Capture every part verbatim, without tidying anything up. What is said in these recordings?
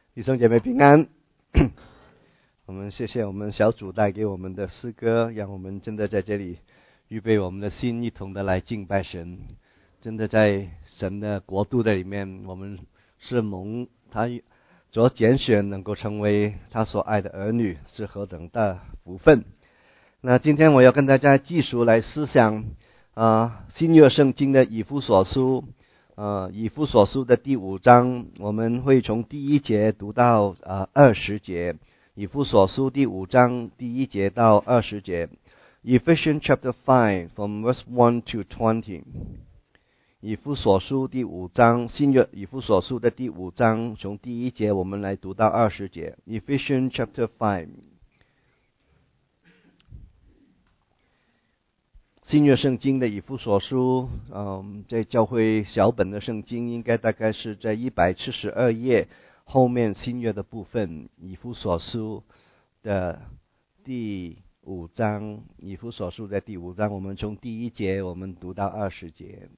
弟兄姐妹平安。我们谢谢我们小组带给我们的诗歌，让我们真的在这里预备我们的心，一同的来敬拜神。真的在神的国度的里面，我们是蒙他所拣选，能够成为他所爱的儿女，是何等的福分。那今天我要跟大家继续来思想啊新约圣经的以弗所书。呃，以弗所书的第五章，我们会从第一节读到呃二十节。以弗所书第五章第一节到二十节。Ephesians chapter five from verse one to twenty。以弗所书第五章，新约以弗所书的第五章，从第一节我们来读到二十节。Ephesians chapter five。新约圣经的以弗所书，嗯，在教会小本的圣经应该大概是在一百七十二页后面新约的部分。以弗所书的第五章，以弗所书的第五章，我们从第一节我们读到二十节。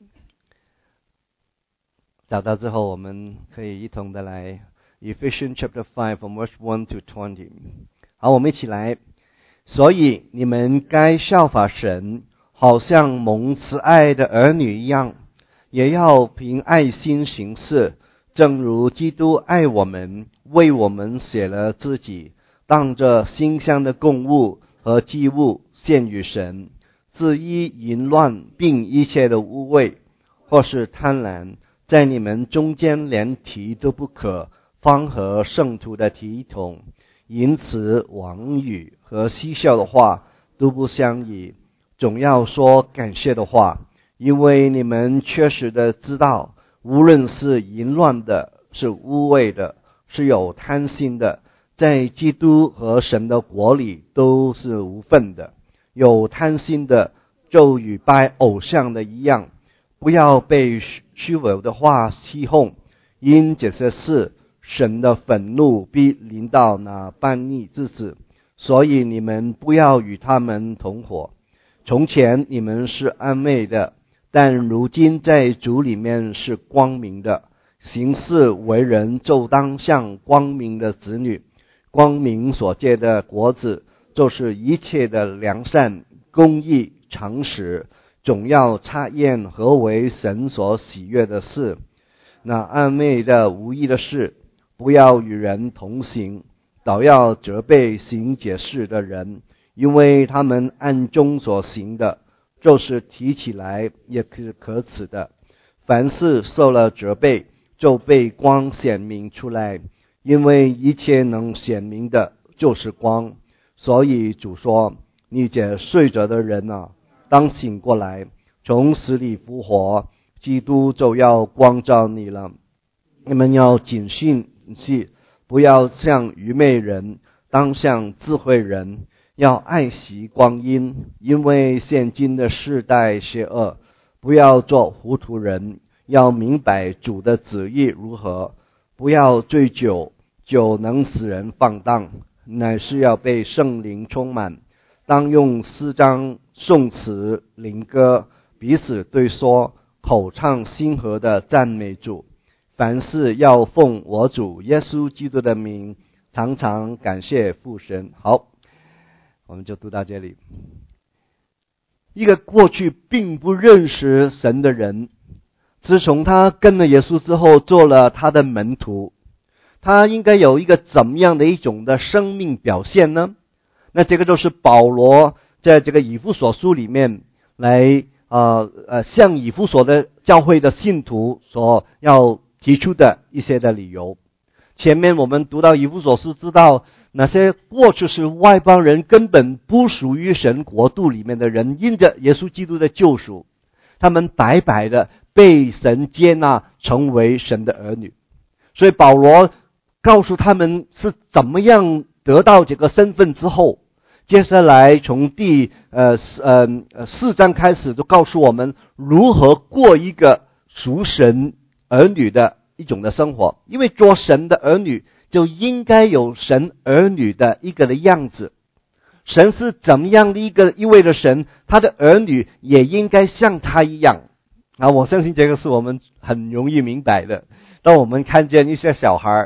找到之后，我们可以一同的来 Ephesians chapter five from verse one to twenty。好，我们一起来。所以你们该效法神，好像蒙慈爱的儿女一样，也要凭爱心行事，正如基督爱我们，为我们写了自己，当着馨香的供物和祭物献与神。至于淫乱并一切的污秽或是贪婪，在你们中间连提都不可，方合圣徒的体统。淫词妄语和嬉笑的话都不相宜，总要说感谢的话，因为你们确实的知道，无论是淫乱的，是污秽的，是有贪心的，在基督和神的国里都是无份的。有贪心的就与拜偶像的一样，不要被虚伪的话欺哄，因这些事神的愤怒必临到那悖逆之子，所以你们不要与他们同伙。从前你们是暗昧的，但如今在主里面是光明的，行事为人就当像光明的子女。光明所结的果子，就是一切的良善、公义、诚实，总要察验何为神所喜悦的事。那暗昧的无益的事，不要与人同行，倒要责备行解事的人，因为他们暗中所行的，就是提起来也是可耻的。凡事受了责备，就被光显明出来，因为一切能显明的就是光。所以主说，你这睡着的人啊，当醒过来，从死里复活，基督就要光照你了。你们要谨慎，不要像愚昧人，当像智慧人，要爱惜光阴，因为现今的世代邪恶。不要做糊涂人，要明白主的旨意如何。不要醉酒，酒能使人放荡，乃是要被圣灵充满。当用诗章、颂词、灵歌彼此对说，口唱心和的赞美主。凡事要奉我主耶稣基督的名，常常感谢父神。好，我们就读到这里。一个过去并不认识神的人，自从他跟了耶稣之后，做了他的门徒，他应该有一个怎么样的一种的生命表现呢？那这个就是保罗在这个以弗所书里面来呃呃向以弗所的教会的信徒所要提出的一些的理由。前面我们读到以弗所书，知道那些过去是外邦人，根本不属于神国度里面的人，因着耶稣基督的救赎，他们白白的被神接纳成为神的儿女。所以保罗告诉他们是怎么样得到这个身份之后，接下来从第呃呃四章开始就告诉我们如何过一个属神儿女的一种的生活。因为做神的儿女就应该有神儿女的一个的样子。神是怎么样的一个一位的神，他的儿女也应该像他一样啊！我相信这个是我们很容易明白的。当我们看见一些小孩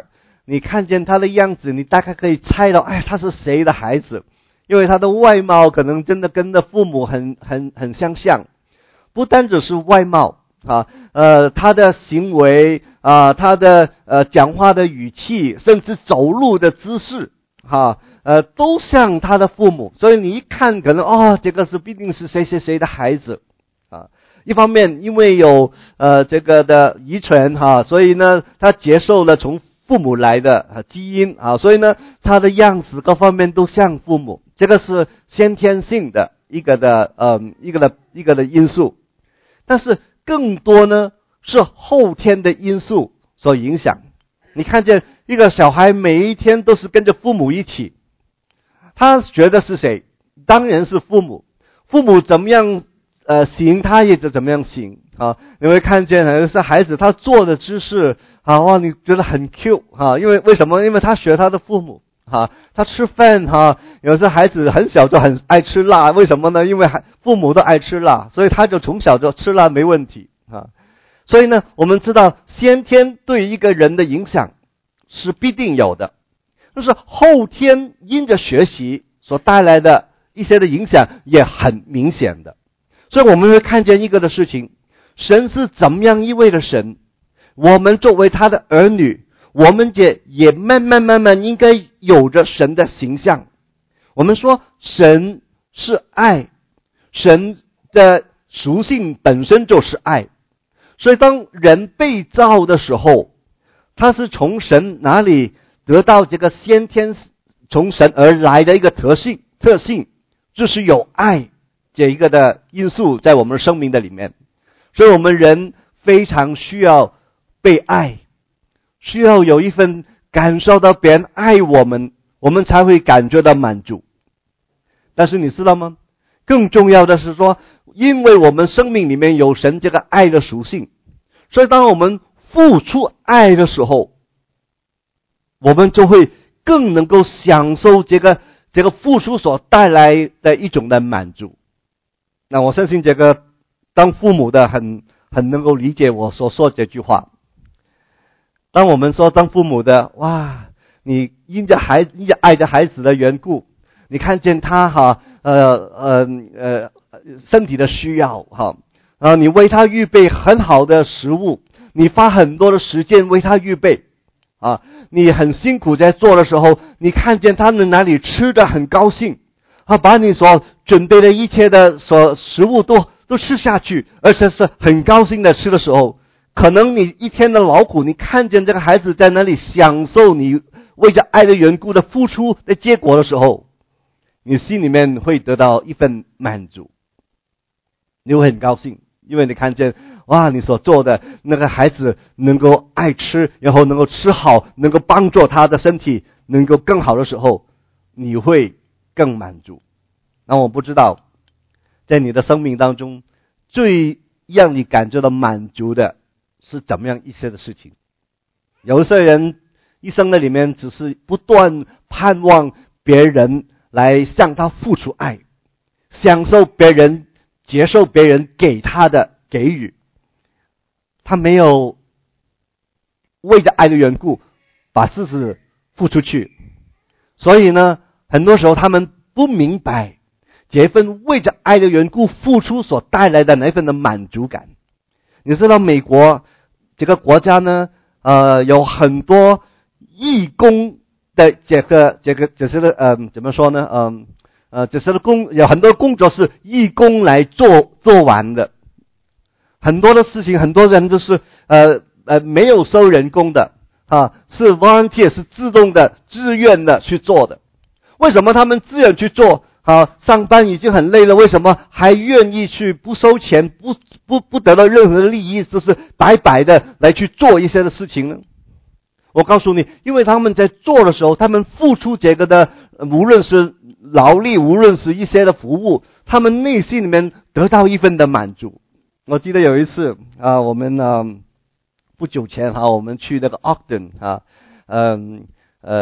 你看见他的样子，你大概可以猜到，哎，他是谁的孩子，因为他的外貌可能真的跟着父母很很很相像。不单只是外貌啊，呃，他的行为啊，他的呃讲话的语气，甚至走路的姿势，哈、啊，呃，都像他的父母。所以你一看，可能哦，这个是必定是谁谁谁的孩子啊。一方面，因为有呃这个的遗传哈、啊，所以呢，他接受了从父母来的啊基因啊，所以呢，他的样子各方面都像父母。这个是先天性的一个的呃一个的一个的因素。但是更多呢是后天的因素所影响。你看见一个小孩每一天都是跟着父母一起，他学的是谁？当然是父母。父母怎么样呃行，他也就怎么样行啊。你会看见有些孩子他坐的姿势啊，哇，你觉得很 cute 啊，因为为什么？因为他学他的父母。哈，他吃饭哈，有些孩子很小就很爱吃辣，为什么呢？因为父母都爱吃辣，所以他就从小就吃辣没问题啊。所以呢，我们知道先天对一个人的影响是必定有的，就是后天因着学习所带来的一些的影响也很明显的。所以我们会看见一个的事情，神是怎么样一位的神，我们作为他的儿女，我们也也慢慢慢慢应该有着神的形象。我们说神是爱，神的属性本身就是爱，所以当人被造的时候，他是从神哪里得到这个先天从神而来的一个特性，特性就是有爱这一个的因素在我们生命的里面。所以我们人非常需要被爱，需要有一份感受到别人爱我们，我们才会感觉到满足。但是你知道吗？更重要的是说，因为我们生命里面有神这个爱的属性，所以当我们付出爱的时候，我们就会更能够享受这个这个付出所带来的一种的满足。那我相信这个当父母的很很能够理解我所说这句话。当我们说当父母的，哇，你因着孩因着爱着孩子的缘故，你看见他哈呃呃呃身体的需要哈，然后你为他预备很好的食物，你花很多的时间为他预备啊，你很辛苦在做的时候，你看见他们哪里吃得很高兴啊，把你所准备的一切的所食物都都吃下去，而且是很高兴的吃的时候，可能你一天的劳苦，你看见这个孩子在那里享受你为着爱的缘故的付出的结果的时候，你心里面会得到一份满足，你会很高兴，因为你看见哇，你所做的那个孩子能够爱吃，然后能够吃好，能够帮助他的身体能够更好的时候，你会更满足。那我不知道在你的生命当中最让你感觉到满足的是怎么样一些的事情。有些人一生的里面只是不断盼望别人来向他付出爱，享受别人接受别人给他的给予，他没有为着爱的缘故把自己付出去。所以呢，很多时候他们不明白这份为着爱的缘故付出所带来的那份的满足感。你知道美国这个国家呢，呃，有很多义工的这个这个这些的呃怎么说呢？嗯呃, 呃，这些的工有很多工作是义工来做做完的，很多的事情，很多人都是呃呃没有收人工的啊，是 volunteer 是自动的自愿的去做的。为什么他们自愿去做？啊，上班已经很累了，为什么还愿意去不收钱，不不不得到任何的利益，就是白白的来去做一些的事情呢？我告诉你，因为他们在做的时候，他们付出这个的，无论是劳力，无论是一些的服务，他们内心里面得到一份的满足。我记得有一次啊，我们呢、呃、不久前哈、啊，我们去那个 Ogden 啊，嗯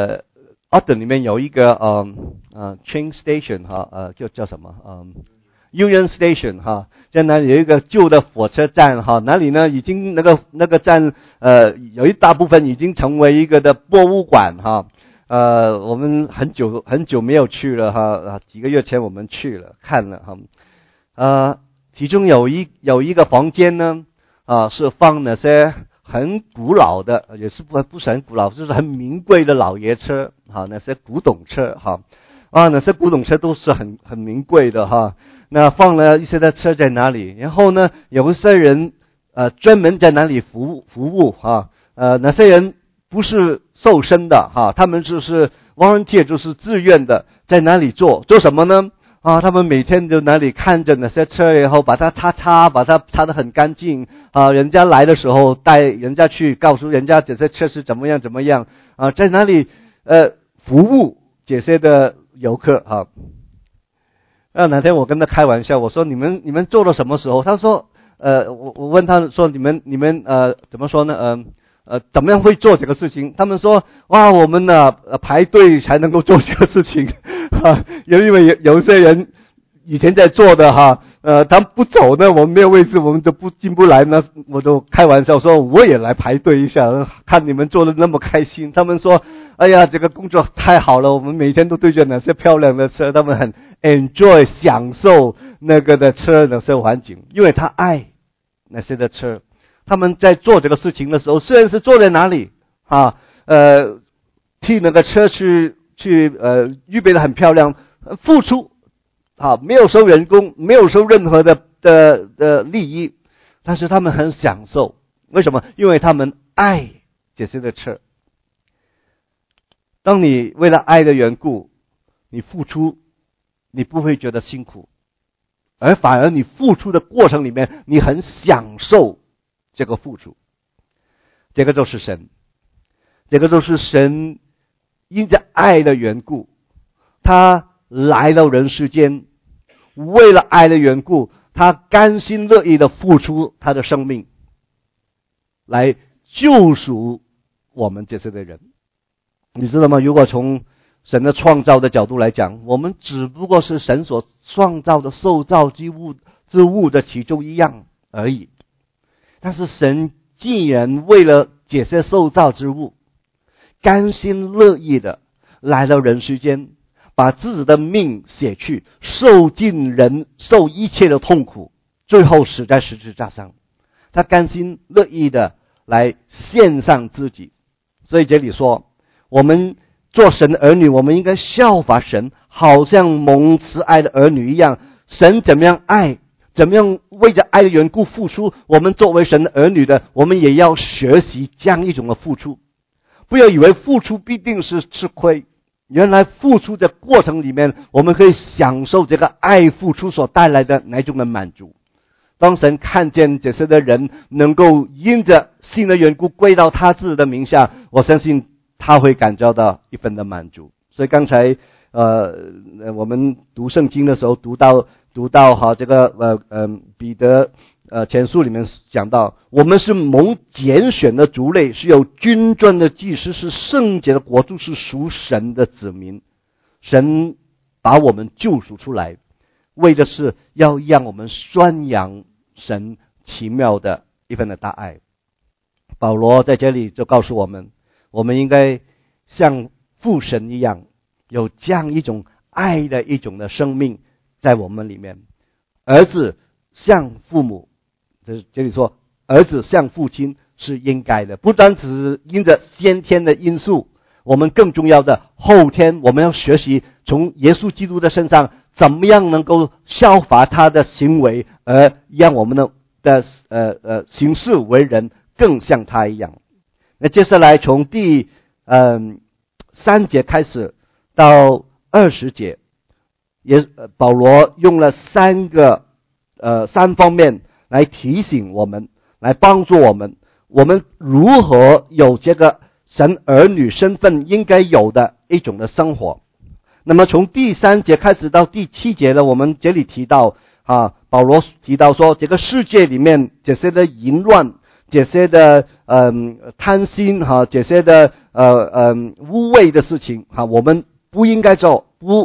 呃。Ogden 里面有一个呃呃 train station 哈，呃叫叫什么？嗯 Union Station 哈，在那里有一个旧的火车站哈，哪里呢已经那个那个站呃有一大部分已经成为一个的博物馆哈。呃，我们很久很久没有去了哈，几个月前我们去了看了哈。呃，其中有一有一个房间呢，啊、呃，是放那些很古老的，也是不不是很古老，就是很名贵的老爷车哈，那些古董车哈。啊，那些古董车都是很很名贵的哈。那放了一些的车在哪里？然后呢，有一些人呃专门在哪里服务服务哈？呃，那些人不是受薪的哈，他们就是 volunteer， 就是自愿的，在哪里做做什么呢？啊，他们每天就哪里看着那些车，然后把它擦擦，把它擦得很干净啊。人家来的时候带人家去，告诉人家这些车是怎么样怎么样啊，在哪里呃服务这些的游客哈。那哪天我跟他开玩笑，我说你们你们做了什么时候？他说呃我我问他说你们你们呃怎么说呢？呃呃怎么样会做这个事情？他们说哇我们呢、呃、排队才能够做这个事情哈，因为有有一些人以前在做的哈，呃他们不走呢，我们没有位置，我们就不进不来呢。我就开玩笑说我也来排队一下，看你们做的那么开心。他们说哎呀这个工作太好了，我们每天都对着那些漂亮的车，他们很 enjoy 享受那个的车那些环境，因为他爱那些的车。他们在做这个事情的时候，虽然是坐在哪里啊，呃替那个车去去呃预备的很漂亮，付出啊，没有收人工，没有收任何的的的利益，但是他们很享受。为什么？因为他们爱这些的车。当你为了爱的缘故，你付出，你不会觉得辛苦，而反而你付出的过程里面，你很享受这个付出。这个就是神，这个就是神因着爱的缘故，他来到人世间，为了爱的缘故，他甘心乐意的付出他的生命，来救赎我们这些的人。你知道吗？如果从神的创造的角度来讲，我们只不过是神所创造的受造之物之物的其中一样而已。但是神既然为了这些受造之物，甘心乐意的来到人世间，把自己的命写去，受尽人受一切的痛苦，最后死在十字架上，他甘心乐意的来献上自己。所以这里说，我们做神的儿女，我们应该效法神，好像蒙慈爱的儿女一样。神怎么样爱，怎么样为着爱的缘故付出，我们作为神的儿女的，我们也要学习这样一种的付出。不要以为付出必定是吃亏，原来付出的过程里面，我们可以享受这个爱付出所带来的哪种的满足。当神看见这些的人能够因着信的缘故归到他自己的名下，我相信他会感觉到一份的满足。所以刚才呃我们读圣经的时候读到读到哈这个呃呃彼得呃前书里面讲到，我们是蒙拣选的族类，是有君尊的祭司，是圣洁的国度，是属神的子民。神把我们救赎出来，为的是要让我们宣扬神奇妙的一份的大爱。保罗在这里就告诉我们，我们应该像父神一样，有这样一种爱的一种的生命在我们里面。儿子像父母，这里说儿子像父亲是应该的，不单只是因着先天的因素，我们更重要的后天，我们要学习从耶稣基督的身上怎么样能够效法他的行为，而让我们的的呃呃行事为人更像他一样。那接下来从第嗯三节开始到二十节，也保罗用了三个呃三方面来提醒我们，来帮助我们，我们如何有这个神儿女身份应该有的一种的生活。那么从第三节开始到第七节呢，我们这里提到啊，保罗提到说，这个世界里面这些的淫乱，这些的嗯、呃、贪心哈、啊，这些的呃嗯、呃、污秽的事情哈、啊，我们不应该做，不不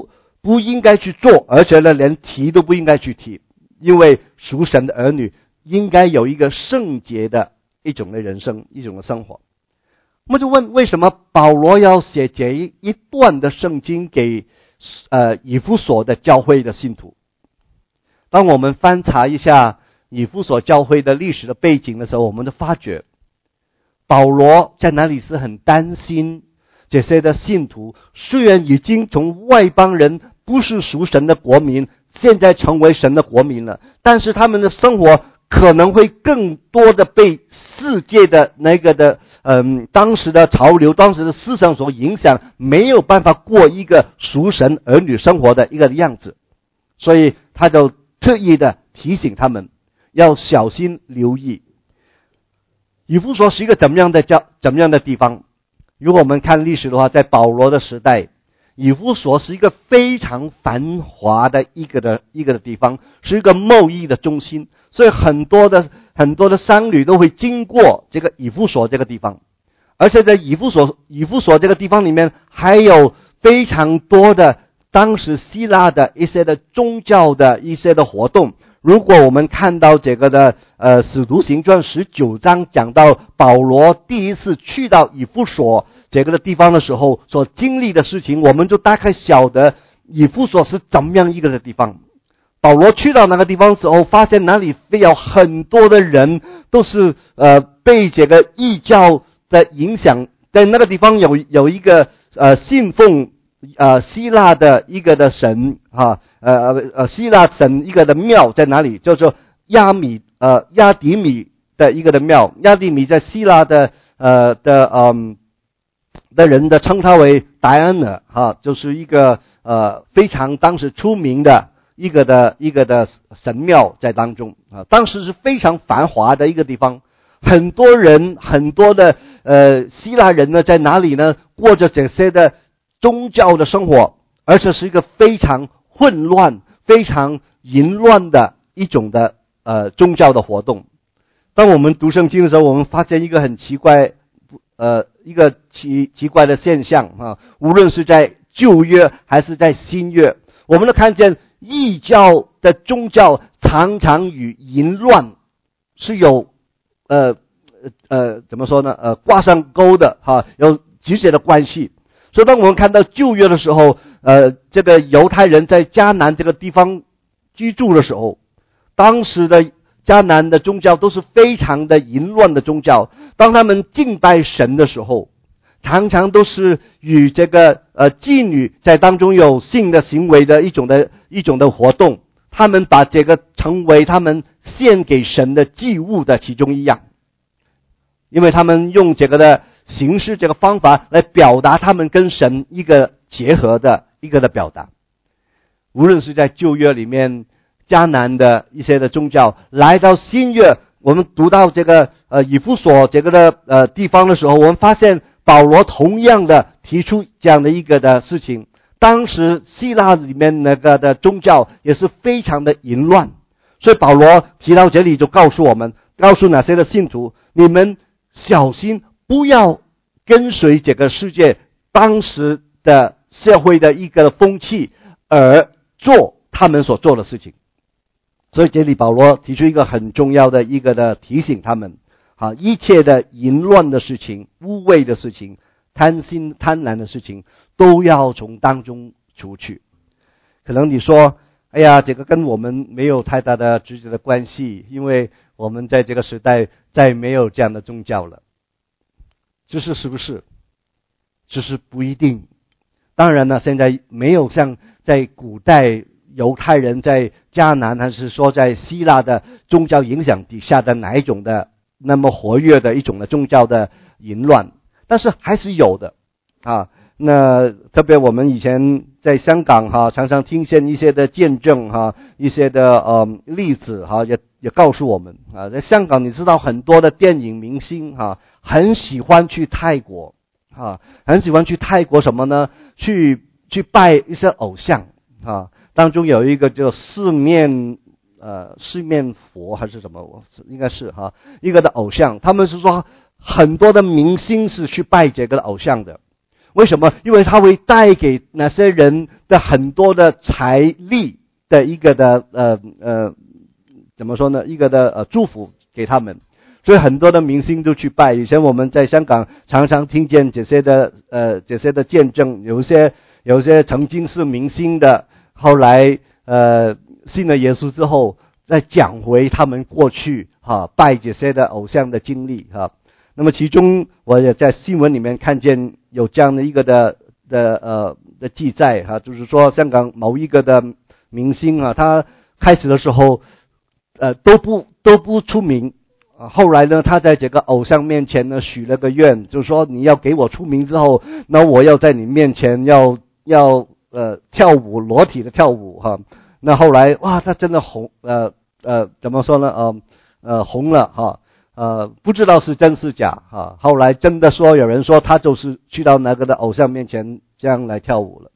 不应该去做，而且呢，连提都不应该去提，因为属神的儿女应该有一个圣洁的一种的人生，一种的生活。我们就问，为什么保罗要写这一段的圣经给呃以弗所的教会的信徒？当我们翻查一下以弗所教会的历史的背景的时候，我们就发觉保罗在哪里是很担心这些的信徒，虽然已经从外邦人不是属神的国民，现在成为神的国民了，但是他们的生活可能会更多的被世界的那个的嗯当时的潮流，当时的思想所影响，没有办法过一个属神儿女生活的一个样子，所以他就特意的提醒他们要小心留意。以弗所是一个怎么样的教怎么样的地方？如果我们看历史的话，在保罗的时代，以弗所是一个非常繁华的一个的一个的地方，是一个贸易的中心，所以很多的很多的商旅都会经过这个以弗所这个地方。而且在以弗所以弗所这个地方里面，还有非常多的当时希腊的一些的宗教的一些的活动。如果我们看到这个的呃使徒行传十九章讲到保罗第一次去到以弗所这个的地方的时候所经历的事情，我们就大概晓得以弗所是怎么样一个的地方。保罗去到那个地方的时候，发现那里有很多的人都是呃被这个异教的影响，在那个地方有有一个呃信奉呃希腊的一个的神啊，呃呃希腊神一个的庙在哪里？叫做亚米呃亚底米的一个的庙。亚底米在希腊的呃的嗯的人的称他为戴安娜哈，就是一个呃非常当时出名的一个的一个的神庙在当中啊，当时是非常繁华的一个地方。很多人很多的呃希腊人呢在哪里呢？过着这些的宗教的生活，而且是一个非常混乱非常淫乱的一种的呃宗教的活动。当我们读圣经的时候，我们发现一个很奇怪呃一个奇奇怪的现象啊，无论是在旧约还是在新约，我们都看见异教的宗教常常与淫乱是有呃呃怎么说呢呃挂上钩的哈，有直接的关系。所以当我们看到旧约的时候，呃这个犹太人在迦南这个地方居住的时候，当时的迦南的宗教都是非常的淫乱的宗教。当他们敬拜神的时候，常常都是与这个呃妓女在当中有性的行为的一种的一种的活动，他们把这个成为他们献给神的祭物的其中一样，因为他们用这个的形式这个方法来表达他们跟神一个结合的一个的表达。无论是在旧约里面迦南的一些的宗教，来到新约，我们读到这个呃以弗所这个的呃地方的时候，我们发现保罗同样的提出这样的一个的事情。当时希腊里面那个的宗教也是非常的淫乱，所以保罗提到这里就告诉我们，告诉哪些的信徒，你们小心不要跟随这个世界当时的社会的一个风气而做他们所做的事情。所以这里保罗提出一个很重要的一个的提醒他们，好，一切的淫乱的事情、污秽的事情、贪心贪婪的事情都要从当中除去。可能你说，哎呀，这个跟我们没有太大的直接的关系，因为我们在这个时代再没有这样的宗教了。这是是不是？这是不一定。当然呢，现在没有像在古代犹太人在迦南还是说在希腊的宗教影响底下的哪一种的那么活跃的一种的宗教的淫乱，但是还是有的啊。那特别我们以前在香港哈，常常听见一些的见证哈，一些的呃例子哈，也也告诉我们啊，在香港你知道很多的电影明星哈，很喜欢去泰国啊，很喜欢去泰国什么呢？去去拜一些偶像啊。当中有一个叫四面呃四面佛还是什么，应该是哈一个的偶像，他们是说很多的明星是去拜这个的偶像的。 为什么？因为它会带给那些人的很多的财力的一个的呃呃怎么说呢？一个的呃祝福给他们。所以很多的明星都去拜。以前我们在香港常常听见这些的呃这些的见证，有些有些曾经是明星的，后来呃信了耶稣之后，再讲回他们过去哈、啊、拜这些的偶像的经历哈、啊。那么其中我也在新闻里面看见有这样的一个的的呃的记载哈、啊，就是说香港某一个的明星啊，他开始的时候呃都不都不出名。后来呢，他在这个偶像面前呢许了个愿，就是说你要给我出名之后，那我要在你面前要要呃跳舞，裸体的跳舞哈。那后来哇，他真的红呃呃怎么说呢呃呃红了哈呃不知道是真是假哈。后来真的说有人说他就是去到那个的偶像面前这样来跳舞了。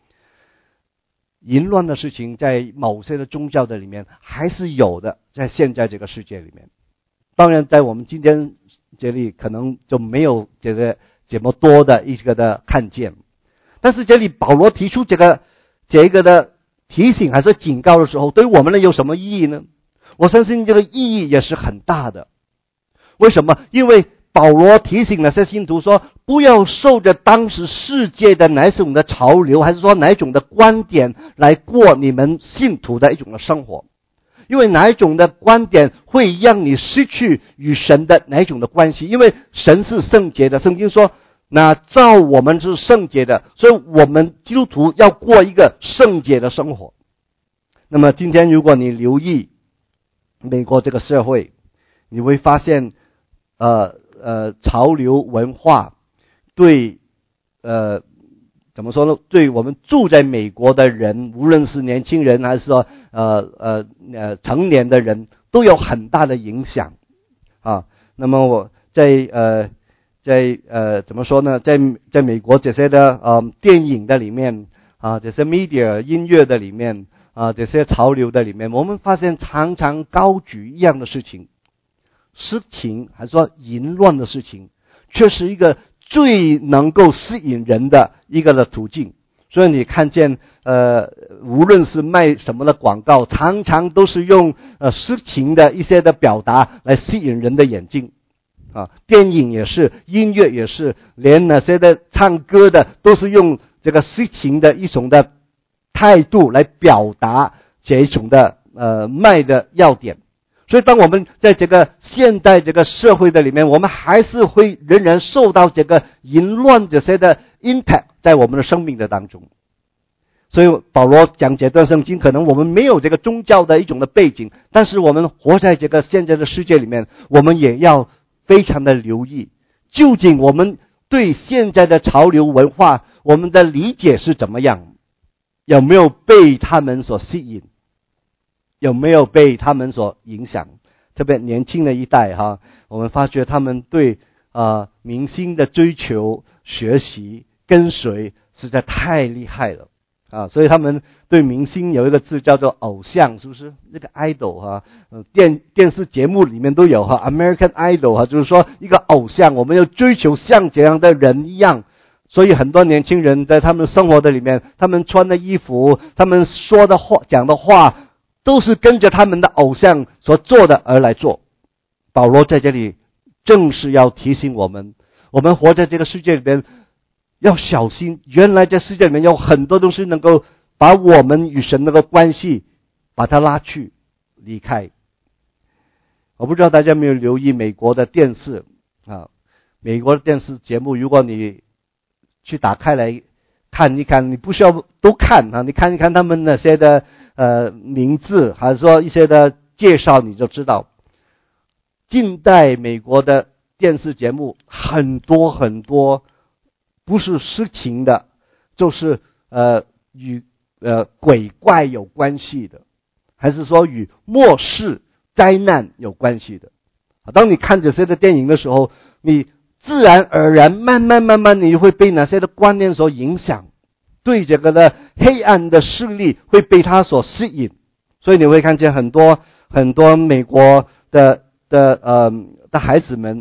淫乱的事情在某些的宗教的里面还是有的，在现在这个世界里面。当然在我们今天这里可能就没有这个这么多的一个的看见，但是这里保罗提出这个这个的提醒还是警告的时候，对我们呢有什么意义呢？我相信这个意义也是很大的。为什么？因为保罗提醒那些信徒说，不要受着当时世界的哪种的潮流，还是说哪种的观点来过你们信徒的一种的生活。因为哪一种的观点会让你失去与神的哪一种的关系？因为神是圣洁的，圣经说那照我们是圣洁的，所以我们基督徒要过一个圣洁的生活。那么今天如果你留意美国这个社会，你会发现呃呃潮流文化对呃怎么说呢？对我们住在美国的人，无论是年轻人还是说呃呃呃成年的人，都有很大的影响啊。那么我在呃在呃怎么说呢？在在美国这些的呃电影的里面啊，这些 media 音乐的里面啊，这些潮流的里面，我们发现常常高举一样的事情，事情还是说淫乱的事情，却是一个最能够吸引人的一个的途径。所以你看见呃无论是卖什么的广告，常常都是用呃色情的一些的表达来吸引人的眼睛啊。电影也是，音乐也是，连那些的唱歌的都是用这个色情的一种的态度来表达这一种的呃卖的要点。所以当我们在这个现代这个社会的里面，我们还是会仍然受到这个淫乱这些的 impact 在我们的生命的当中。所以保罗讲这段圣经，可能我们没有这个宗教的一种的背景，但是我们活在这个现在的世界里面，我们也要非常的留意，究竟我们对现在的潮流文化，我们的理解是怎么样，有没有被他们所吸引，有没有被他们所影响。特别年轻的一代哈，我们发觉他们对呃明星的追求、学习、跟随实在太厉害了啊！所以他们对明星有一个字叫做偶像，是不是？那个 idol 哈，呃电电视节目里面都有哈 ，American Idol 哈，就是说一个偶像，我们要追求像这样的人一样。所以很多年轻人在他们生活的里面，他们穿的衣服，他们说的话、讲的话，都是跟着他们的偶像所做的而来做。保罗在这里正是要提醒我们，我们活在这个世界里面要小心，原来在世界里面有很多东西能够把我们与神那个关系把它拉去离开。我不知道大家有没有留意美国的电视啊，美国的电视节目，如果你去打开来看一看，你不需要都看啊，你看一看他们那些的呃名字，还是说一些的介绍，你就知道近代美国的电视节目很多很多不是色情的，就是呃与呃鬼怪有关系的，还是说与末世灾难有关系的。当你看这些的电影的时候，你自然而然慢慢慢慢你会被那些的观念所影响，对这个的黑暗的势力会被它所吸引。所以你会看见很多很多美国的的呃的孩子们，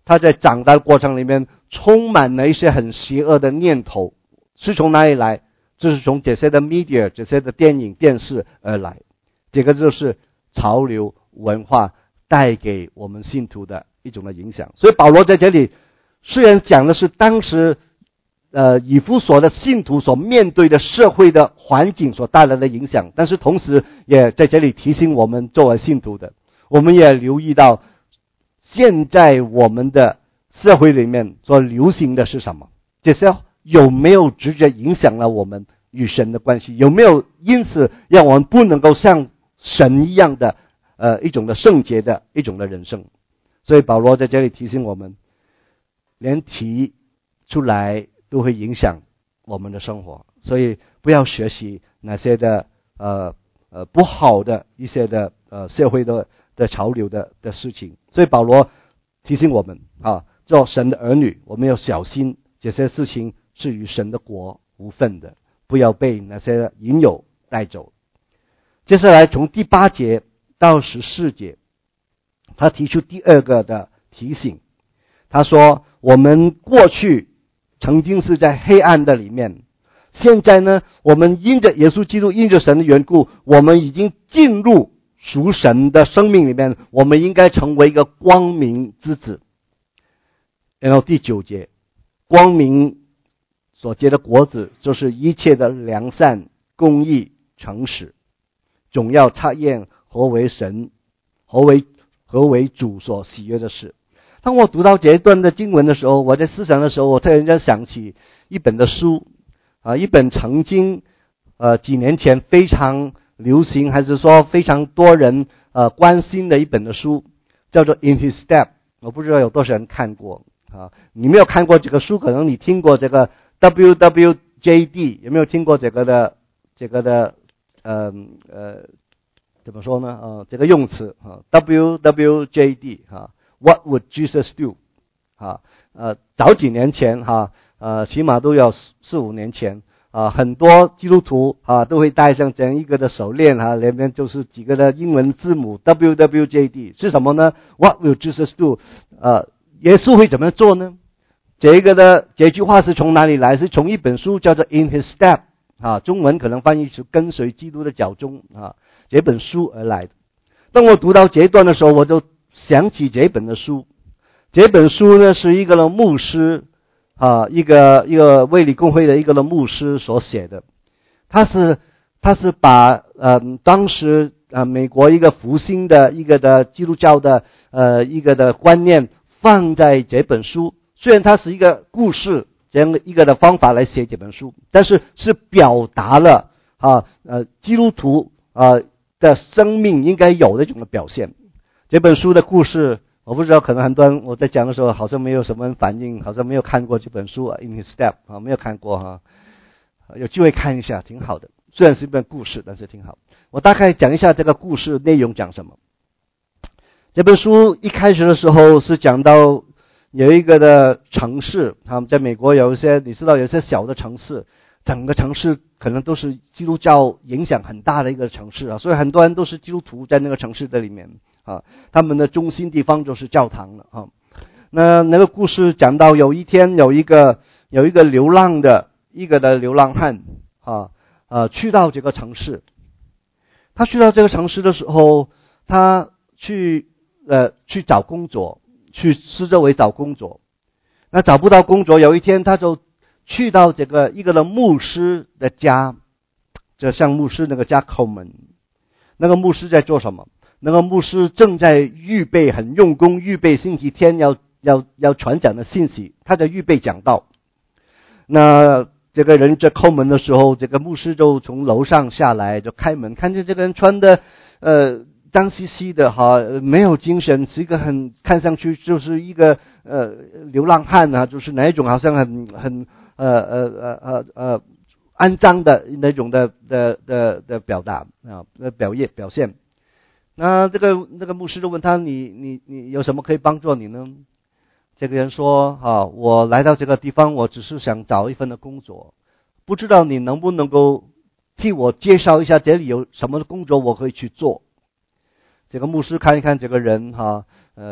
他在长大的过程里面充满了一些很邪恶的念头，是从哪里来？就是从这些的 media 这些的电影电视而来。这个就是潮流文化带给我们信徒的一种的影响。所以保罗在这里虽然讲的是当时呃以弗所的信徒所面对的社会的环境所带来的影响，但是同时也在这里提醒我们作为信徒的，我们也留意到现在我们的社会里面所流行的是什么，这些有没有直接影响了我们与神的关系，有没有因此让我们不能够像神一样的呃一种的圣洁的一种的人生。所以保罗在这里提醒我们，连提出来都会影响我们的生活，所以不要学习那些的呃呃不好的一些的呃社会的的潮流的的事情。所以保罗提醒我们啊，做神的儿女，我们要小心这些事情是与神的国无分的，不要被那些引诱带走。接下来从第八节到十四节，他提出第二个的提醒。他说我们过去曾经是在黑暗的里面，现在呢我们因着耶稣基督因着神的缘故，我们已经进入属神的生命里面，我们应该成为一个光明之子。然后第九节，光明所结的果子就是一切的良善、公义、诚实，总要察验何为神何为何为主所喜悦的事。当我读到这一段的经文的时候，我在思想的时候，我突然间想起一本的书啊，一本曾经呃几年前非常流行，还是说非常多人呃关心的一本的书，叫做 In His Step。 我不知道有多少人看过啊？你没有看过这个书，可能你听过这个 W W J D， 有没有听过这个的这个的呃呃怎么说呢？呃，这个用词啊 ，W W J D 哈 ，What would Jesus do？ 啊，呃，早几年前哈，呃，起码都要四五年前啊，很多基督徒啊都会戴上这样一个的手链哈，里面就是几个的英文字母 W W J D 是什么呢 ？What will Jesus do？ 呃，耶稣会怎么做呢？这个的这句话是从哪里来？是从一本书叫做 In His Step 啊，中文可能翻译是跟随基督的脚中啊。这本书而来的。当我读到这一段的时候，我就想起这本的书。这本书呢是一个的牧师啊，一个一个卫理公会的一个的牧师所写的。他是他是把呃当时呃美国一个复兴的一个的基督教的呃一个的观念放在这本书。虽然它是一个故事这样一个的方法来写这本书，但是是表达了啊呃基督徒啊。呃的生命应该有的一种的表现。这本书的故事，我不知道，可能很多人我在讲的时候好像没有什么反应，好像没有看过这本书啊 In His Step 啊，没有看过哈，有机会看一下，挺好的。虽然是一本故事，但是挺好。我大概讲一下这个故事内容讲什么。这本书一开始的时候是讲到有一个的城市，他们在美国有一些，你知道有一些小的城市，整个城市可能都是基督教影响很大的一个城市啊，所以很多人都是基督徒在那个城市的里面啊，他们的中心地方就是教堂了啊。那那个故事讲到有一天有一个有一个流浪的一个的流浪汉啊呃去到这个城市，他去到这个城市的时候，他去呃去找工作，去四周围找工作，那找不到工作，有一天他就去到这个一个的牧师的家，这像牧师那个家叩门。那个牧师在做什么？那个牧师正在预备，很用功预备星期天要要要传讲的信息，他在预备讲道。那这个人在叩门的时候，这个牧师就从楼上下来，就开门，看见这个人穿的呃脏兮兮的哈，没有精神，是一个很看上去就是一个呃流浪汉啊，就是哪一种好像很很呃呃呃呃呃肮脏的那种的的的的表达啊，表业表现。那这个那个牧师就问他，你你你有什么可以帮助你呢？这个人说啊，我来到这个地方，我只是想找一份的工作，不知道你能不能够替我介绍一下这里有什么工作我可以去做。这个牧师看一看这个人哈，呃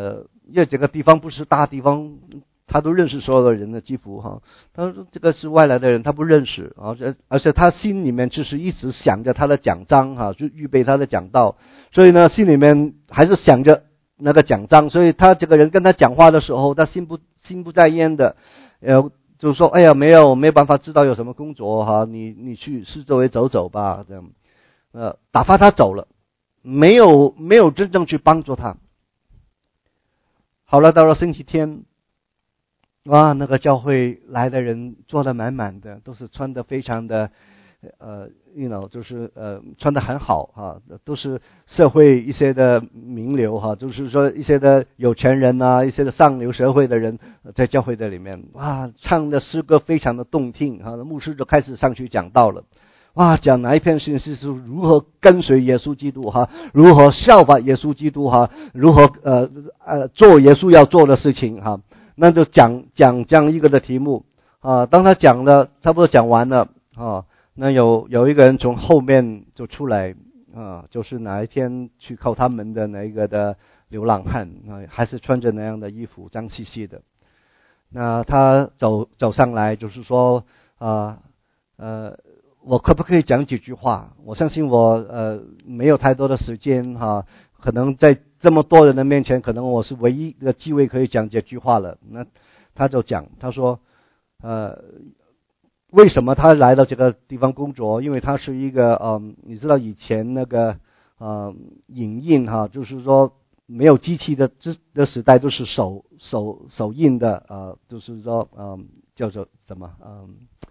因为这个地方不是大地方，他都认识所有的人的几乎哈。他说这个是外来的人，他不认识，而且而且他心里面就是一直想着他的讲章哈，就预备他的讲道，所以呢心里面还是想着那个讲章，所以他这个人跟他讲话的时候，他心不心不在焉的，呃，就是说，哎呀，没有没有办法知道有什么工作哈，你你去四周围走走吧，这样，呃，打发他走了，没有没有真正去帮助他。好了，到了星期天，哇，那个教会来的人坐得满满的，都是穿得非常的，呃 ，you know， 就是呃穿得很好哈，都是社会一些的名流哈，就是说一些的有钱人啊，一些的上流社会的人在教会的里面，哇，唱的诗歌非常的动听哈，牧师就开始上去讲道了。哇，讲哪一篇信息是如何跟随耶稣基督哈，如何效法耶稣基督哈，如何呃呃做耶稣要做的事情哈，那就讲讲这样一个的题目啊。当他讲了差不多讲完了啊，那有有一个人从后面就出来啊，就是哪一天去靠他们的那一个的流浪汉啊，还是穿着那样的衣服，脏兮兮的。那他走走上来就是说啊呃。我可不可以讲几句话？我相信我呃没有太多的时间哈，可能在这么多人的面前，可能我是唯一的机会可以讲几句话了。那他就讲，他说，呃，为什么他来到这个地方工作？因为他是一个嗯，你知道以前那个呃影印哈，就是说没有机器的这的时代，都是手手手印的呃，就是说嗯叫做什么嗯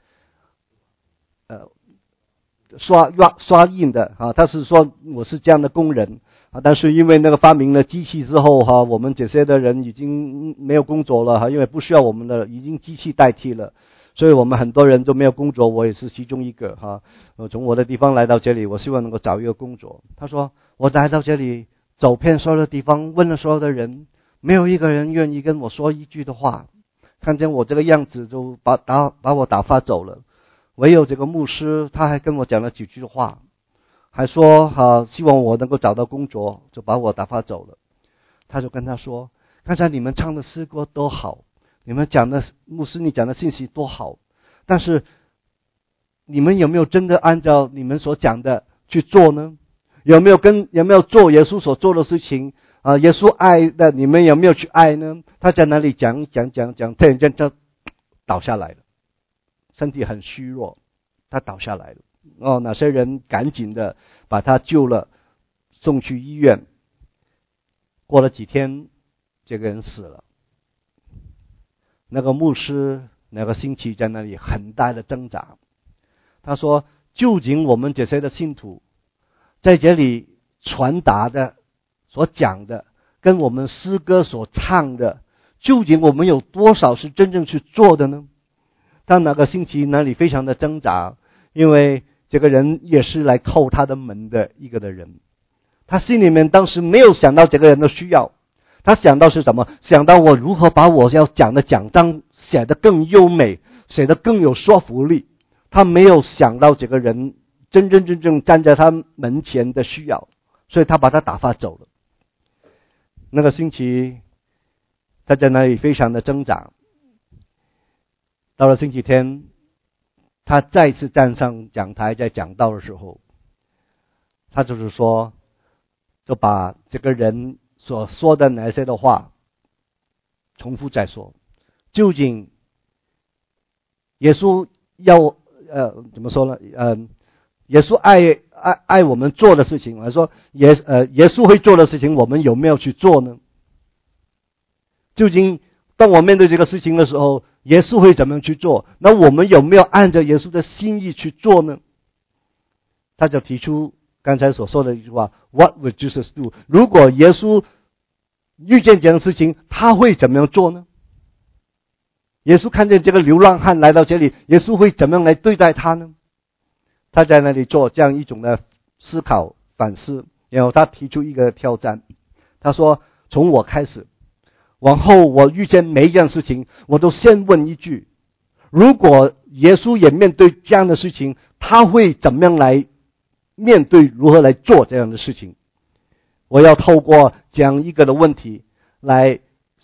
呃。刷刷刷印的啊，他是说我是这样的工人啊，但是因为那个发明了机器之后哈，我们这些的人已经没有工作了哈，因为不需要我们的，已经机器代替了，所以我们很多人都没有工作，我也是其中一个哈。我从我的地方来到这里，我希望能够找一个工作。他说我来到这里，走遍所有的地方，问了所有的人，没有一个人愿意跟我说一句的话，看见我这个样子就把打把我打发走了。唯有这个牧师，他还跟我讲了几句话，还说啊，希望我能够找到工作，就把我打发走了。他就跟他说，刚才你们唱的诗歌多好，你们讲的牧师你讲的信息多好，但是你们有没有真的按照你们所讲的去做呢？有没有跟有没有做耶稣所做的事情啊？耶稣爱的你们有没有去爱呢？他在那里讲讲讲讲，突然间就倒下来了。身体很虚弱，他倒下来了。哦，那些人赶紧的把他救了，送去医院。过了几天，这个人死了。那个牧师那个星期在那里很大的挣扎。他说：“究竟我们这些的信徒在这里传达的、所讲的，跟我们诗歌所唱的，究竟我们有多少是真正去做的呢？”他那个星期那里非常的挣扎，因为这个人也是来叩他的门的一个的人，他心里面当时没有想到这个人的需要，他想到是什么？想到我如何把我要讲的讲章写得更优美，写得更有说服力。他没有想到这个人真真正正站在他门前的需要，所以他把他打发走了。那个星期他在那里非常的挣扎。到了星期天，他再次站上讲台在讲道的时候，他就是说，就把这个人所说的那些的话重复再说。究竟耶稣要呃怎么说呢？呃，耶稣爱爱爱我们做的事情，还说耶呃耶稣会做的事情，我们有没有去做呢？究竟当我面对这个事情的时候，耶稣会怎么样去做？那我们有没有按照耶稣的心意去做呢？他就提出刚才所说的一句话 ：What would Jesus do？ 如果耶稣遇见这样的事情，他会怎么样做呢？耶稣看见这个流浪汉来到这里，耶稣会怎么样来对待他呢？他在那里做这样一种的思考反思，然后他提出一个挑战，他说：从我开始往后，我遇见每一件事情，我都先问一句：如果耶稣也面对这样的事情，他会怎么样来面对，如何来做这样的事情？我要透过这样一个的问题来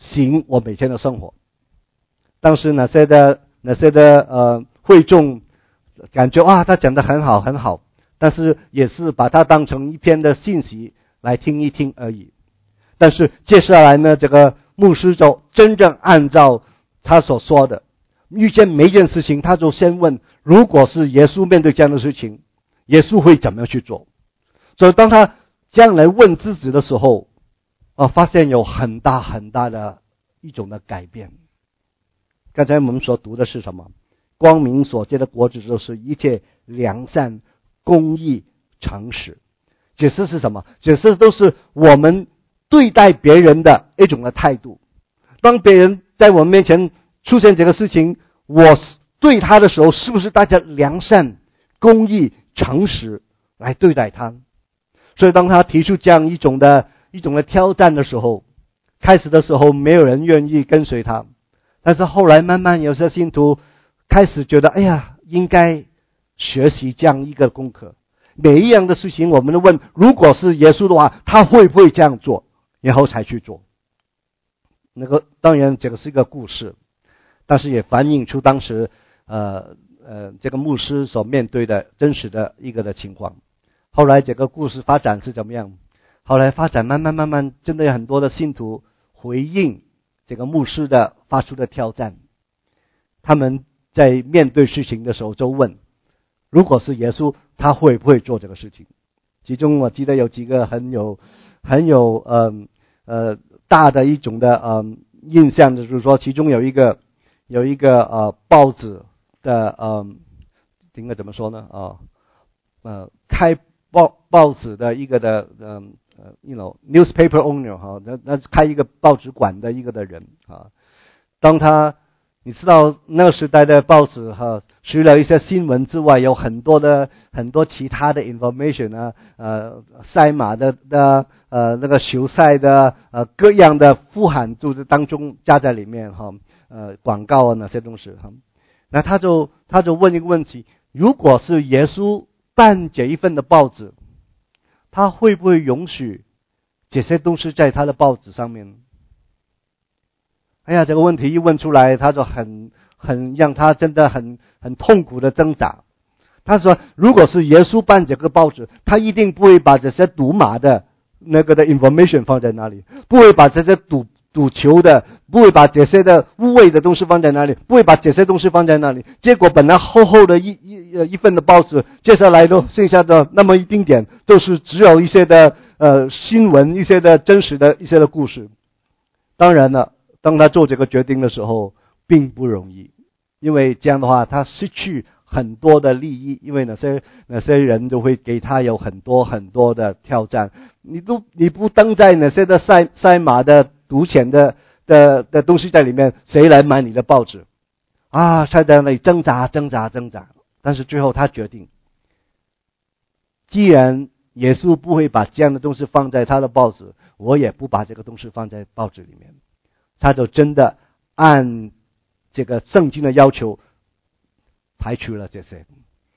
行我每天的生活。当时那些的那些的呃会众感觉啊，他讲得很好很好，但是也是把它当成一篇的信息来听一听而已。但是接下来呢，这个牧师就真正按照他所说的，遇见每一件事情，他就先问，如果是耶稣面对这样的事情，耶稣会怎么样去做？所以当他这样来问自己的时候，啊，发现有很大很大的一种的改变。刚才我们所读的是什么？光明所结的果子就是一切良善、公义、诚实。解释是什么？解释都是我们对待别人的一种的态度。当别人在我们面前出现这个事情，我对他的时候，是不是带着良善、公义、诚实来对待他？所以当他提出这样一种的一种的挑战的时候，开始的时候没有人愿意跟随他，但是后来慢慢有些信徒开始觉得，哎呀，应该学习这样一个功课。每一样的事情我们都问，如果是耶稣的话，他会不会这样做，然后才去做。那个当然这个是一个故事，但是也反映出当时呃呃这个牧师所面对的真实的一个的情况。后来这个故事发展是怎么样？后来发展慢慢慢慢，真的有很多的信徒回应这个牧师的发出的挑战。他们在面对事情的时候就问，如果是耶稣，他会不会做这个事情？其中我记得有几个很有很有呃呃大的一种的呃印象，就是说其中有一个有一个呃报纸的呃应该怎么说呢啊呃开报报纸的一个的嗯呃 you know newspaper owner 哈，那那开一个报纸馆的一个的人啊，当他你知道那个时代的报纸哈，除了一些新闻之外，有很多的很多其他的 information 啊，呃，赛马的的呃那个球赛的呃各样的富含就是当中加在里面哈，呃广告啊那些东西哈。那他就他就问一个问题：如果是耶稣办这一份的报纸，他会不会允许这些东西在他的报纸上面？哎呀，这个问题一问出来，他就很很让他真的很很痛苦的挣扎。他说，如果是耶稣办这个报纸，他一定不会把这些赌马的那个的 information 放在那里，不会把这些赌赌球的，不会把这些的污秽的东西放在那里，不会把这些东西放在那里。结果本来厚厚的一一一份的报纸，接下来都剩下的那么一丁点，都是只有一些的呃新闻，一些的真实的一些的故事。当然了，当他做这个决定的时候，并不容易，因为这样的话，他失去很多的利益，因为那些那些人都会给他有很多很多的挑战。你都你不登在那些的赛赛马的赌钱的的的东西在里面，谁来买你的报纸？啊，他在那里挣扎挣扎挣扎，但是最后他决定，既然耶稣不会把这样的东西放在他的报纸，我也不把这个东西放在报纸里面。他就真的按这个圣经的要求排除了这些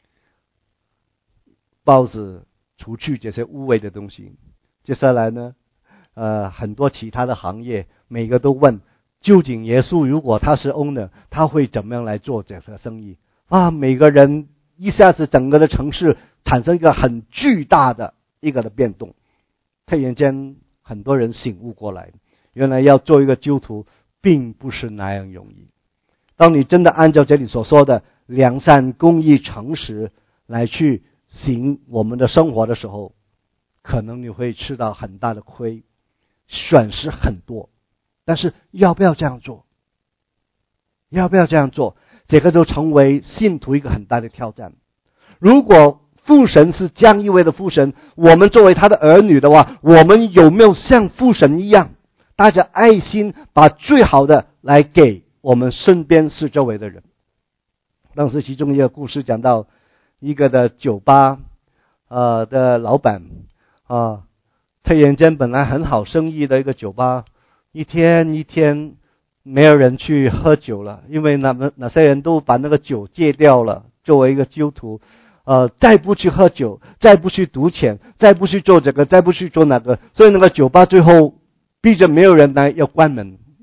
报纸，除去这些污秽的东西。接下来呢，呃，很多其他的行业，每个都问，究竟耶稣如果他是 owner， 他会怎么样来做这个生意？啊，每个人一下子整个的城市产生一个很巨大的一个的变动。突然间，很多人醒悟过来。原来要做一个基督徒并不是那样容易。当你真的按照这里所说的良善、公义、诚实来去行我们的生活的时候，可能你会吃到很大的亏，损失很多。但是要不要这样做？要不要这样做？这个就成为信徒一个很大的挑战。如果父神是这样一位的父神，我们作为他的儿女的话，我们有没有像父神一样，带着爱心把最好的来给我们身边四周围的人？当时其中一个故事讲到一个的酒吧呃的老板啊，突然间本来很好生意的一个酒吧，一天一天没有人去喝酒了，因为那么那些人都把那个酒戒掉了。作为一个基督徒，呃，再不去喝酒，再不去赌钱，再不去做这个，再不去做那个，所以那个酒吧最后逼着没有人来要关门，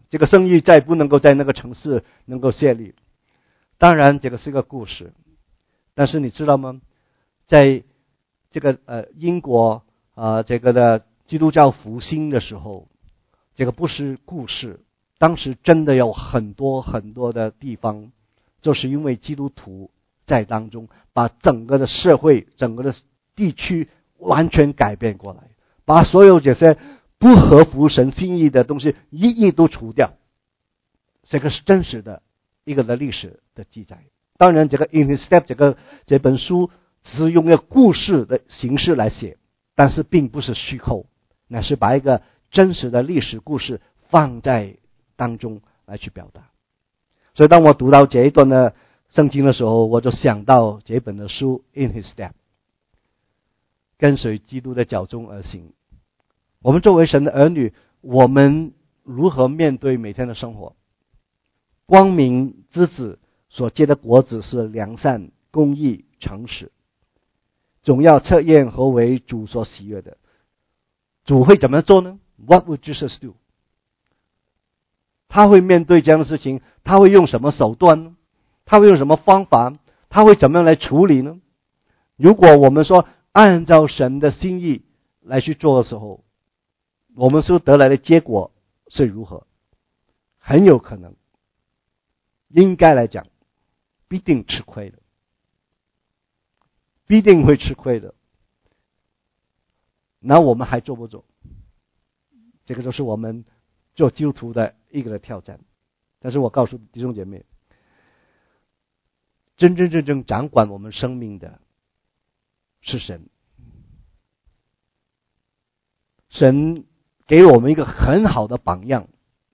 这个生意再不能够在那个城市能够设立。当然这个是个故事，但是你知道吗？在这个呃英国呃这个的基督教复兴的时候，这个不是故事，当时真的有很多很多的地方，就是因为基督徒在当中，把整个的社会、整个的地区完全改变过来，把所有这些不合乎神心意的东西一一都除掉。这个是真实的一个的历史的记载。当然这个 In His Step 这个这本书只是用一个故事的形式来写，但是并不是虚构，乃是把一个真实的历史故事放在当中来去表达。所以当我读到这一段的圣经的时候，我就想到这本的书 In His Step， 跟随基督的脚中而行。我们作为神的儿女，我们如何面对每天的生活？光明之子所结的果子是良善、公义、诚实，总要测验何为主所喜悦的。主会怎么做呢？ What would Jesus do？ 他会面对这样的事情，他会用什么手段呢？他会用什么方法？他会怎么样来处理呢？如果我们说按照神的心意来去做的时候，我们所得来的结果是如何？很有可能，应该来讲，必定吃亏的，必定会吃亏的。那我们还做不做？这个就是我们做基督徒的一个的挑战。但是我告诉弟兄姐妹，真真正正掌管我们生命的是神。神给我们一个很好的榜样，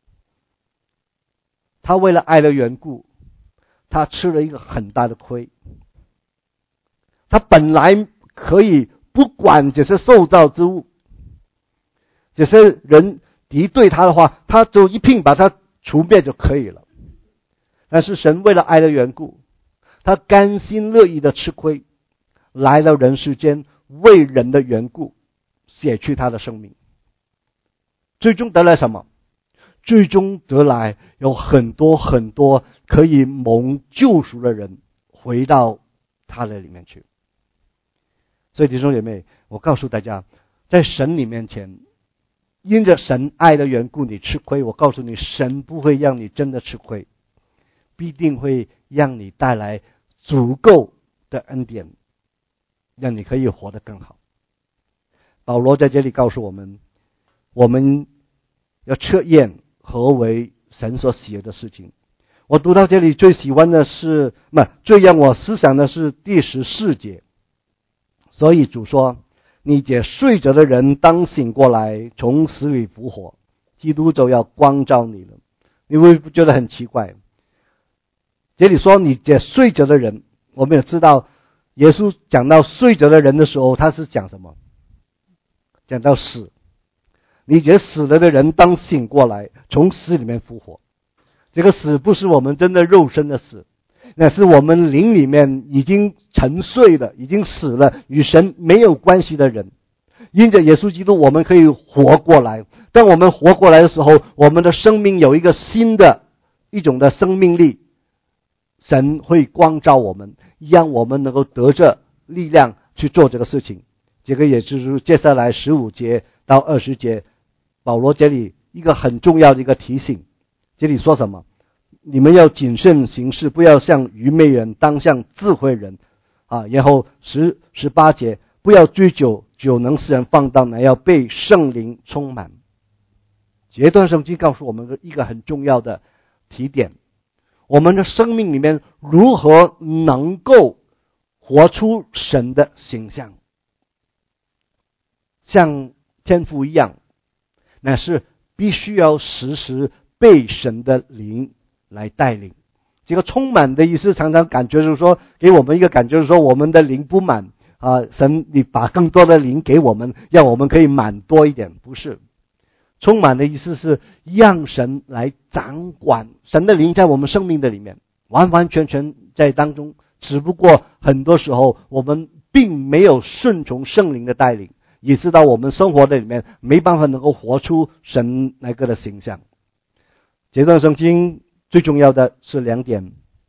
他为了爱的缘故，他吃了一个很大的亏。他本来可以不管这些受造之物，这些人敌对他的话，他就一并把他除灭就可以了。但是神为了爱的缘故，他甘心乐意的吃亏，来到人世间，为人的缘故舍去他的生命。最终得来什么？最终得来有很多很多可以蒙救赎的人回到他的里面去。所以弟兄姐妹，我告诉大家，在神你面前，因着神爱的缘故你吃亏，我告诉你，神不会让你真的吃亏，必定会让你带来足够的恩典，让你可以活得更好。保罗在这里告诉我们，我们要测验何为神所喜悦的事情。我读到这里最喜欢的是，不，最让我思想的是第十四节。所以主说，你这睡着的人当醒过来，从死里复活，基督就要光照你了。你会不觉得很奇怪？这里说你这睡着的人，我们也知道耶稣讲到睡着的人的时候，他是讲什么？讲到死。你这死了的人当醒过来，从死里面复活。这个死不是我们真的肉身的死，那是我们灵里面已经沉睡了，已经死了，与神没有关系的人。因着耶稣基督，我们可以活过来。当我们活过来的时候，我们的生命有一个新的一种的生命力，神会光照我们，让我们能够得着力量去做这个事情。这个也就是接下来十五节到二十节，保罗这里一个很重要的一个提醒。这里说什么？你们要谨慎行事，不要像愚昧人，当像智慧人啊。然后十十八节，不要追酒，酒能使人放荡，乃要被圣灵充满。这段圣经告诉我们一个很重要的提点：我们的生命里面如何能够活出神的形象，像天父一样，乃是必须要时时被神的灵来带领。这个充满的意思，常常感觉就是说，给我们一个感觉就是说，我们的灵不满啊，神你把更多的灵给我们，让我们可以满多一点。不是，充满的意思是让神来掌管，神的灵在我们生命的里面，完完全全在当中。只不过很多时候我们并没有顺从圣灵的带领，也知道我们生活的里面没办法能够活出神那个的形象。 这段圣经最重要的是两点：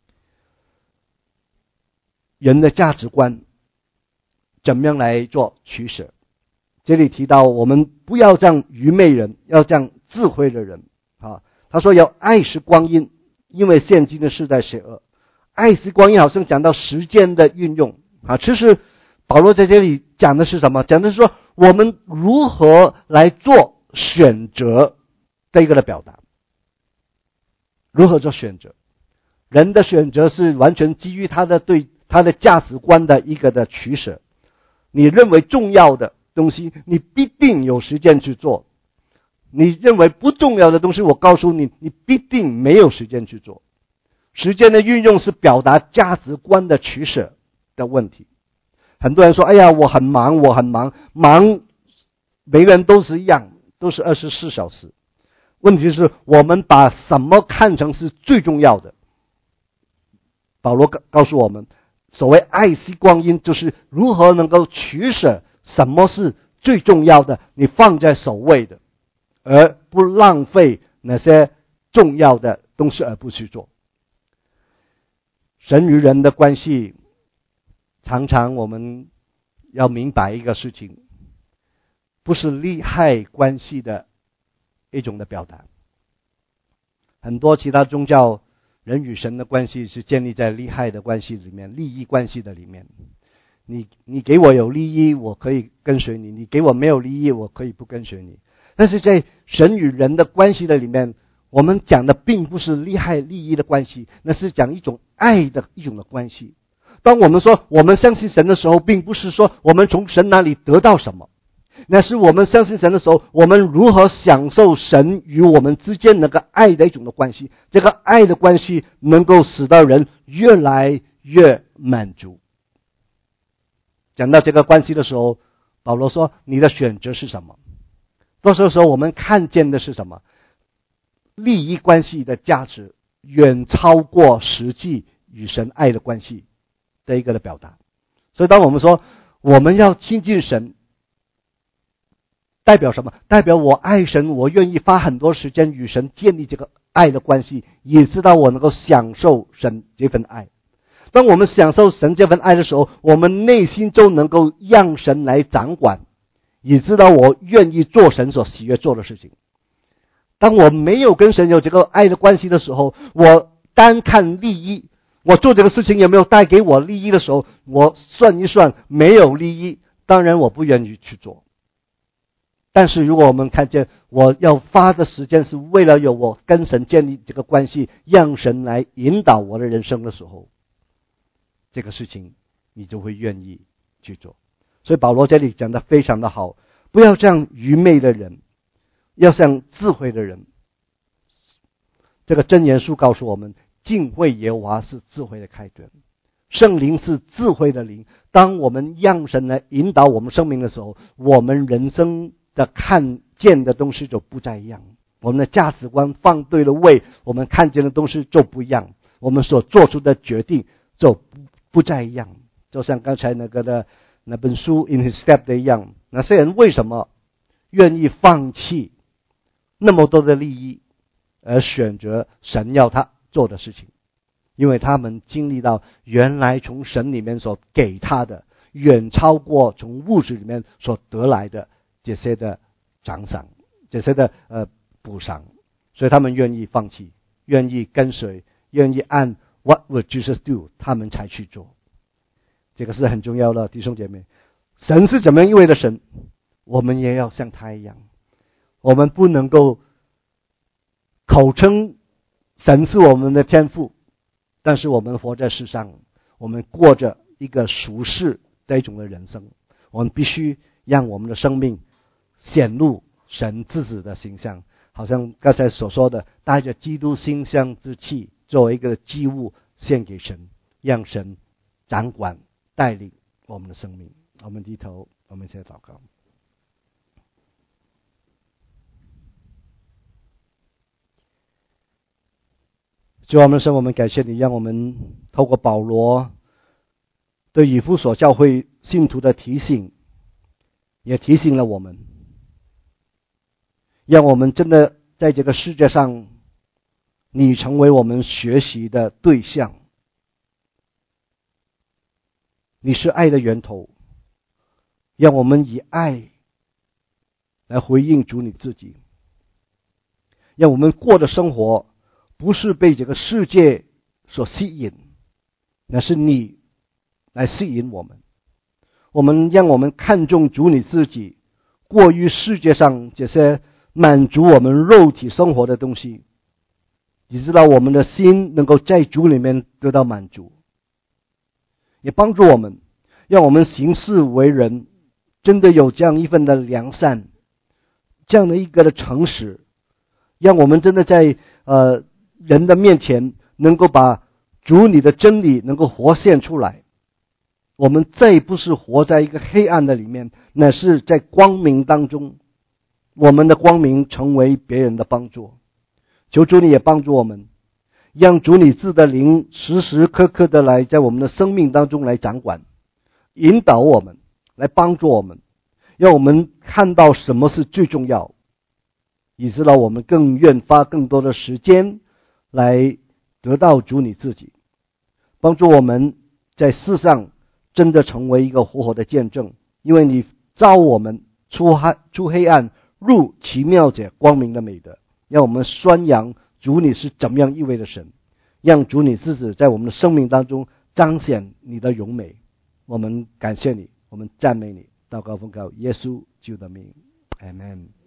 人的价值观怎么样来做取舍。这里提到我们不要这样愚昧人，要这样智慧的人啊。他说要爱惜光阴，因为现今的世代邪恶。爱惜光阴好像讲到时间的运用啊，其实保罗在这里讲的是什么？讲的是说我们如何来做选择的一个的表达。如何做选择？人的选择是完全基于他的对他的价值观的一个的取舍。你认为重要的东西，你必定有时间去做；你认为不重要的东西，我告诉你，你必定没有时间去做。时间的运用是表达价值观的取舍的问题。很多人说：“哎呀，我很忙，我很忙，忙，每个人都是一样，都是二十四小时。”问题是我们把什么看成是最重要的？保罗告诉我们，所谓爱惜光阴，就是如何能够取舍什么是最重要的，你放在首位的，而不浪费那些重要的东西而不去做。神与人的关系，常常我们要明白一个事情，不是利害关系的一种的表达。很多其他宗教人与神的关系是建立在利害的关系里面，利益关系的里面。你你给我有利益，我可以跟随你；你给我没有利益，我可以不跟随你。但是在神与人的关系的里面，我们讲的并不是利害利益的关系，那是讲一种爱的一种的关系。当我们说我们相信神的时候，并不是说我们从神那里得到什么，那是我们相信神的时候，我们如何享受神与我们之间那个爱的一种的关系。这个爱的关系能够使到人越来越满足。讲到这个关系的时候，保罗说你的选择是什么？多数时候我们看见的是什么？利益关系的价值远超过实际与神爱的关系的一个的表达。所以当我们说我们要亲近神，代表什么？代表我爱神，我愿意花很多时间与神建立这个爱的关系，也知道我能够享受神这份爱。当我们享受神这份爱的时候，我们内心就能够让神来掌管，也知道我愿意做神所喜悦做的事情。当我没有跟神有这个爱的关系的时候，我单看利益，我做这个事情有没有带给我利益的时候，我算一算没有利益，当然我不愿意去做。但是如果我们看见我要花的时间是为了有我跟神建立这个关系，让神来引导我的人生的时候，这个事情你就会愿意去做。所以保罗这里讲的非常的好，不要这样愚昧的人，要像智慧的人。这个箴言书告诉我们，敬畏耶和华是智慧的开端，圣灵是智慧的灵。当我们让神来引导我们生命的时候，我们人生的看见的东西就不再一样，我们的价值观放对了位，我们看见的东西就不一样，我们所做出的决定就不再一样。就像刚才那个的那本书 In His Step 的一样，那些人为什么愿意放弃那么多的利益而选择神要他做的事情？因为他们经历到原来从神里面所给他的远超过从物质里面所得来的这些的奖赏，这些的呃补偿，所以他们愿意放弃，愿意跟随，愿意按 What would Jesus do 他们才去做。这个是很重要的，弟兄姐妹。神是怎么样一位的神，我们也要像他一样。我们不能够口称神是我们的天父，但是我们活在世上，我们过着一个属世的一种的人生。我们必须让我们的生命显露神自己的形象，好像刚才所说的，带着基督馨香之气作为一个祭物献给神，让神掌管带领我们的生命。我们低头，我们先祷告。主，我们神，我们感谢你，让我们透过保罗对以弗所教会信徒的提醒，也提醒了我们，让我们真的在这个世界上你成为我们学习的对象。你是爱的源头，让我们以爱来回应主你自己，让我们过的生活不是被这个世界所吸引，那是你来吸引我们。我们让我们看重主你自己，过于世界上这些满足我们肉体生活的东西，你知道我们的心能够在主里面得到满足，也帮助我们，让我们行事为人真的有这样一份的良善，这样的一个的诚实，让我们真的在呃人的面前能够把主你的真理能够活现出来。我们再不是活在一个黑暗的里面，乃是在光明当中，我们的光明成为别人的帮助。求主你也帮助我们，让主你自的灵时时刻刻的来在我们的生命当中来掌管，引导我们，来帮助我们，让我们看到什么是最重要，以致到我们更愿花更多的时间来得到主你自己，帮助我们在世上真的成为一个活活的见证。因为你召我们出黑出黑暗，入奇妙者光明的美德，让我们宣扬主你是怎么样一位的神，让主你自己在我们的生命当中彰显你的荣美。我们感谢你，我们赞美你，祷告奉靠耶稣基督的名，阿们。